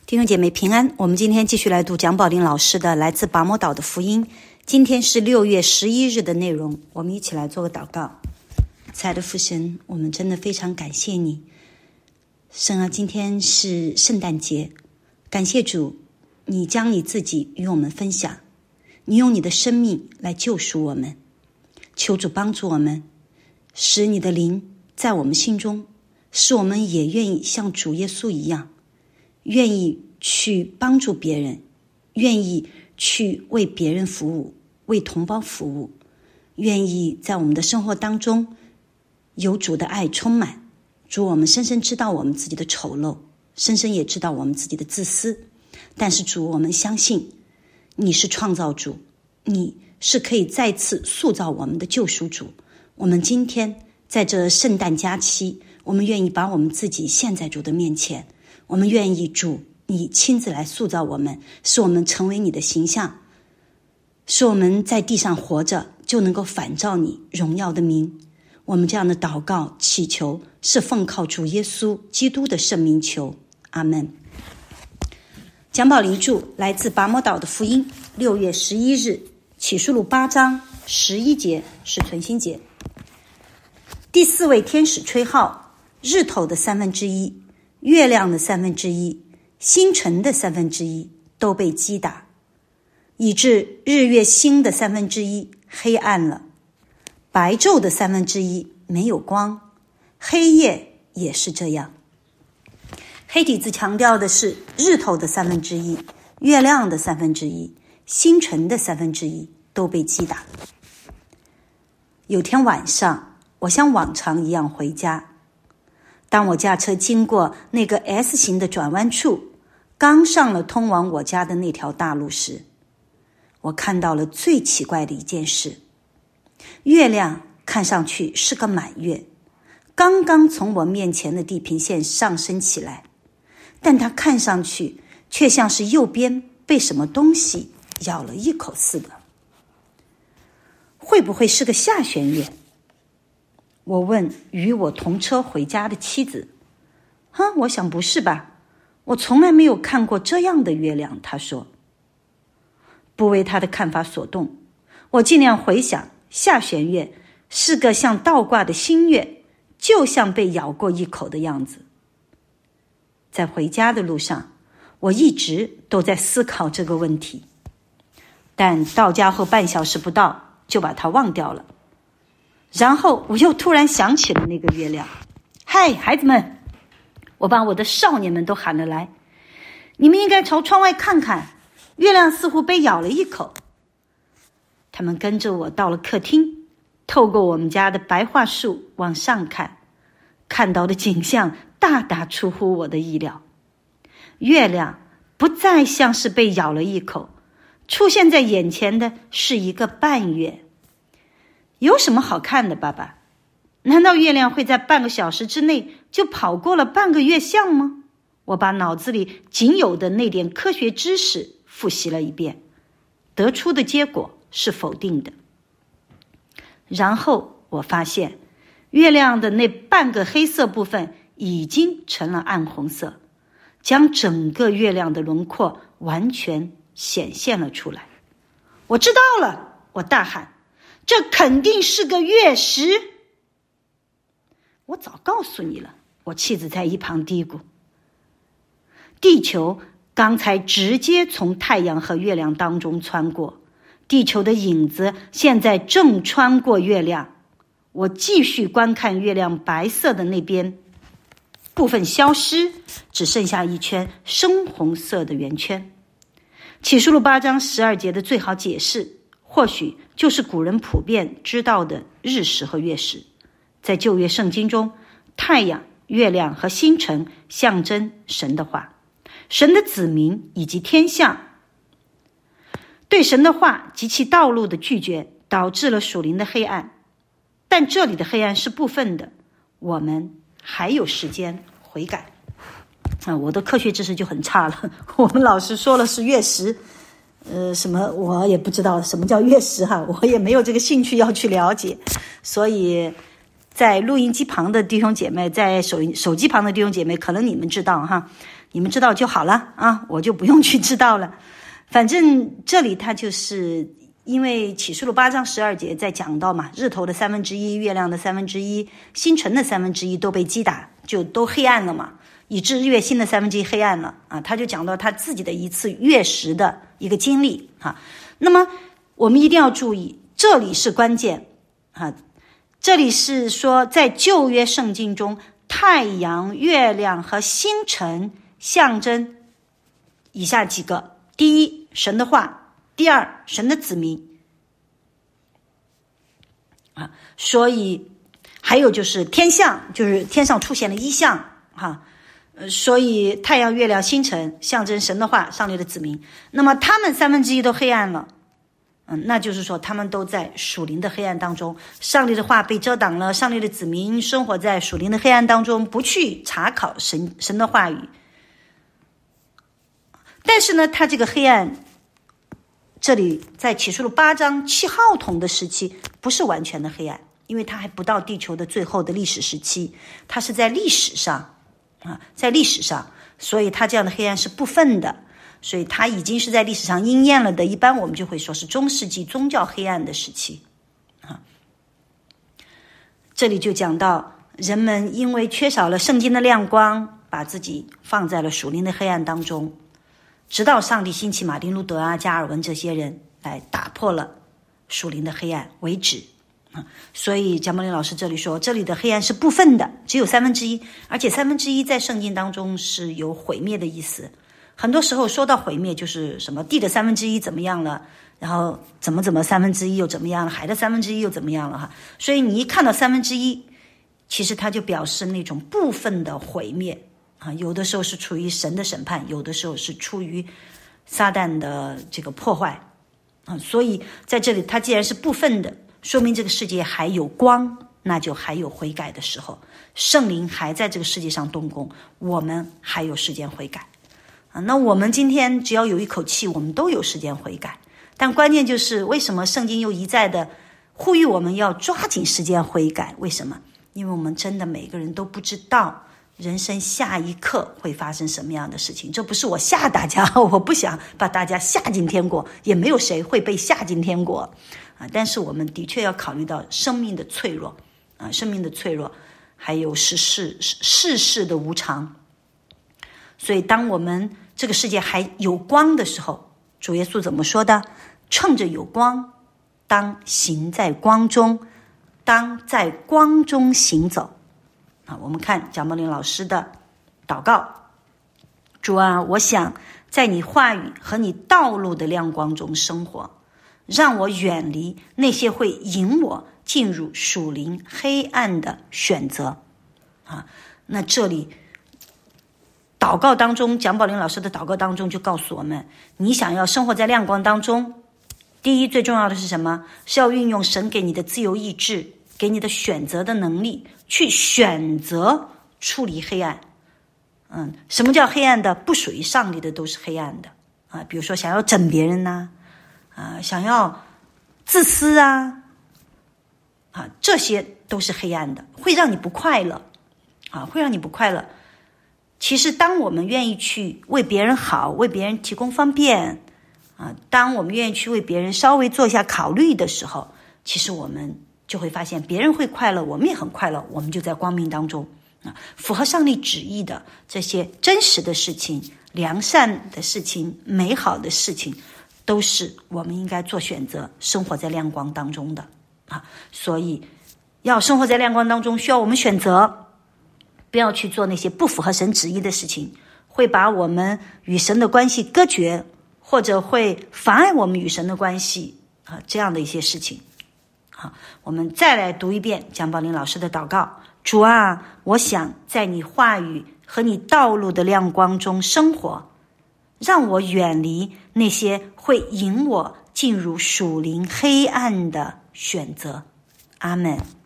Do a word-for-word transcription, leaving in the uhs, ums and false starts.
弟兄姐妹平安，我们今天继续来读蒋宝林老师的来自拔摩岛的福音。今天是六月十一日的内容，我们一起来做个祷告。亲爱的父神，我们真的非常感谢你。神啊，今天是圣诞节，感谢主，你将你自己与我们分享，你用你的生命来救赎我们。求主帮助我们，使你的灵在我们心中，使我们也愿意像主耶稣一样，愿意去帮助别人，愿意去为别人服务，为同胞服务，愿意在我们的生活当中有主的爱充满。主，我们深深知道我们自己的丑陋，深深也知道我们自己的自私，但是主，我们相信你是创造主，你是可以再次塑造我们的救赎主。我们今天在这圣诞假期，我们愿意把我们自己献在主的面前，我们愿意主你亲自来塑造我们，使我们成为你的形象，使我们在地上活着就能够反照你荣耀的名。我们这样的祷告祈求是奉靠主耶稣基督的圣名求，阿们。蒋宝林著，来自拔摩岛的福音，六月十一日，启示录八章十一节是存心节。第四位天使吹号，日头的三分之一，月亮的三分之一，星辰的三分之一都被击打，以致日月星的三分之一黑暗了，白昼的三分之一没有光，黑夜也是这样。黑体字强调的是日头的三分之一，月亮的三分之一，星辰的三分之一都被击打。有天晚上，我像往常一样回家，当我驾车经过那个 S 型的转弯处，刚上了通往我家的那条大路时，我看到了最奇怪的一件事。月亮看上去是个满月，刚刚从我面前的地平线上升起来，但它看上去却像是右边被什么东西咬了一口似的。会不会是个下弦月？我问与我同车回家的妻子。哈，我想不是吧，我从来没有看过这样的月亮，她说。不为她的看法所动，我尽量回想，下弦月是个像倒挂的新月，就像被咬过一口的样子。在回家的路上，我一直都在思考这个问题，但到家后半小时不到就把它忘掉了。然后我又突然想起了那个月亮。嗨，孩子们，我把我的少年们都喊了来，你们应该朝窗外看看，月亮似乎被咬了一口。他们跟着我到了客厅，透过我们家的白桦树往上看，看到的景象大大出乎我的意料。月亮不再像是被咬了一口，出现在眼前的是一个半月。有什么好看的，爸爸？难道月亮会在半个小时之内就跑过了半个月相吗？我把脑子里仅有的那点科学知识复习了一遍，得出的结果是否定的。然后我发现，月亮的那半个黑色部分已经成了暗红色，将整个月亮的轮廓完全显现了出来。我知道了，我大喊，这肯定是个月食。我早告诉你了，我妻子在一旁嘀咕。地球刚才直接从太阳和月亮当中穿过，地球的影子现在正穿过月亮。我继续观看月亮白色的那边，部分消失，只剩下一圈深红色的圆圈。启示录八章十二节的最好解释，或许就是古人普遍知道的日食和月食。在旧约圣经中，太阳、月亮和星辰象征神的话，神的子民以及天象。对神的话及其道路的拒绝，导致了属灵的黑暗。但这里的黑暗是部分的，我们还有时间悔改。啊，我的科学知识就很差了。我们老师说了是月食，呃，什么我也不知道什么叫月食哈，我也没有这个兴趣要去了解。所以在录音机旁的弟兄姐妹，在手手机旁的弟兄姐妹，可能你们知道哈。 你们知道就好了啊，我就不用去知道了。反正这里他就是因为启示录八章十二节在讲到嘛，日头的三分之一，月亮的三分之一，星辰的三分之一都被击打，就都黑暗了嘛，以致日月星的三分之一黑暗了啊。他就讲到他自己的一次月食的一个经历啊。那么我们一定要注意，这里是关键啊，这里是说在旧约圣经中，太阳、月亮和星辰象征以下几个：第一，神的话；第二，神的子民啊。所以还有就是天象，就是天上出现了异象哈。呃，所以太阳、月亮、星辰象征神的话，上帝的子民。那么他们三分之一都黑暗了。嗯，那就是说他们都在属灵的黑暗当中，上帝的话被遮挡了，上帝的子民生活在属灵的黑暗当中，不去查考神神的话语。但是呢，他这个黑暗，这里在启示录八章七号筒的时期不是完全的黑暗，因为它还不到地球的最后的历史时期，它是在历史上啊，在历史上，所以它这样的黑暗是部分的。所以它已经是在历史上应验了的，一般我们就会说是中世纪宗教黑暗的时期啊。这里就讲到人们因为缺少了圣经的亮光，把自己放在了属灵的黑暗当中，直到上帝兴起马丁路德啊、加尔文这些人来打破了属灵的黑暗为止啊。所以贾茂林老师这里说，这里的黑暗是部分的，只有三分之一，而且三分之一在圣经当中是有毁灭的意思。很多时候说到毁灭，就是什么地的三分之一怎么样了，然后怎么怎么三分之一又怎么样了，海的三分之一又怎么样了哈。所以你一看到三分之一，其实它就表示那种部分的毁灭啊。有的时候是出于神的审判，有的时候是出于撒旦的这个破坏啊。所以在这里，它既然是部分的，说明这个世界还有光，那就还有悔改的时候，圣灵还在这个世界上动工，我们还有时间悔改。那我们今天只要有一口气，我们都有时间悔改。但关键就是为什么圣经又一再的呼吁我们要抓紧时间悔改？为什么？因为我们真的每个人都不知道人生下一刻会发生什么样的事情。这不是我吓大家，我不想把大家吓进天国，也没有谁会被吓进天国啊。但是我们的确要考虑到生命的脆弱啊，生命的脆弱，还有世事世事的无常。所以当我们这个世界还有光的时候，主耶稣怎么说的？趁着有光，当行在光中，当在光中行走啊。我们看贾茂林老师的祷告：主啊，我想在你话语和你道路的亮光中生活，让我远离那些会引我进入属灵黑暗的选择啊。那这里祷告当中，蒋宝林老师的祷告当中就告诉我们，你想要生活在亮光当中，第一最重要的是什么？是要运用神给你的自由意志，给你的选择的能力，去选择处理黑暗。嗯，什么叫黑暗的？不属于上帝的都是黑暗的啊。比如说想要整别人呐、啊，啊，想要自私啊，啊，这些都是黑暗的，会让你不快乐啊，会让你不快乐。其实当我们愿意去为别人好，为别人提供方便啊，当我们愿意去为别人稍微做一下考虑的时候，其实我们就会发现别人会快乐，我们也很快乐，我们就在光明当中啊。符合上帝旨意的这些真实的事情、良善的事情、美好的事情，都是我们应该做选择，生活在亮光当中的啊。所以要生活在亮光当中，需要我们选择，不要去做那些不符合神旨意的事情，会把我们与神的关系割绝，或者会妨碍我们与神的关系啊，这样的一些事情。好，我们再来读一遍蒋宝林老师的祷告：主啊，我想在你话语和你道路的亮光中生活，让我远离那些会引我进入属灵黑暗的选择。阿们。